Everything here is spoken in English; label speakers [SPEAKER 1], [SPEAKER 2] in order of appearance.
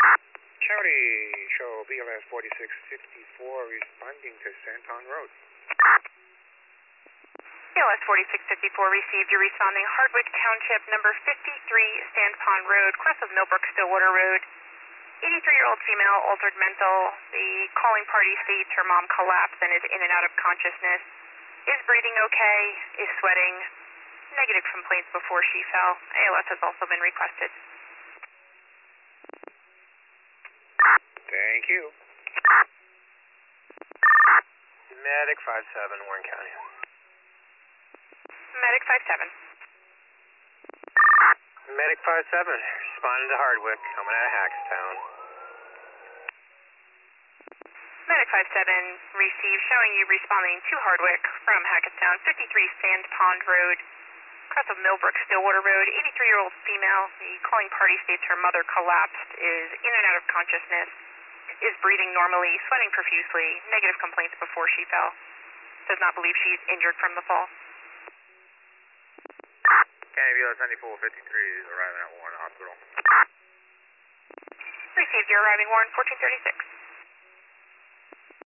[SPEAKER 1] County, show BLS 4654 responding to Santon Road.
[SPEAKER 2] BLS 4654 received. You're responding Hardwick Township, number 53, Sand Pond Road, cross of Millbrook, Stillwater Road. 83-year-old female, altered mental. The calling party states her mom collapsed and is in and out of consciousness. Is breathing okay, is sweating. Negative complaints before she fell. ALS has also been requested.
[SPEAKER 1] Thank you.
[SPEAKER 3] Medic 57, Warren County.
[SPEAKER 2] Medic 57.
[SPEAKER 3] Medic 57, responding to Hardwick, coming out of Hackstown.
[SPEAKER 2] Medic 57 received, showing you responding to Hardwick from Hackettstown, 53 Sand Pond Road, cross of Millbrook, Stillwater Road. 83-year-old female. The calling party states her mother collapsed, is in and out of consciousness, is breathing normally, sweating profusely, negative complaints before she fell. Does not believe she's injured from the fall.
[SPEAKER 1] County BLS 9453 is arriving at Warren Hospital.
[SPEAKER 2] Received. You're arriving Warren 1436.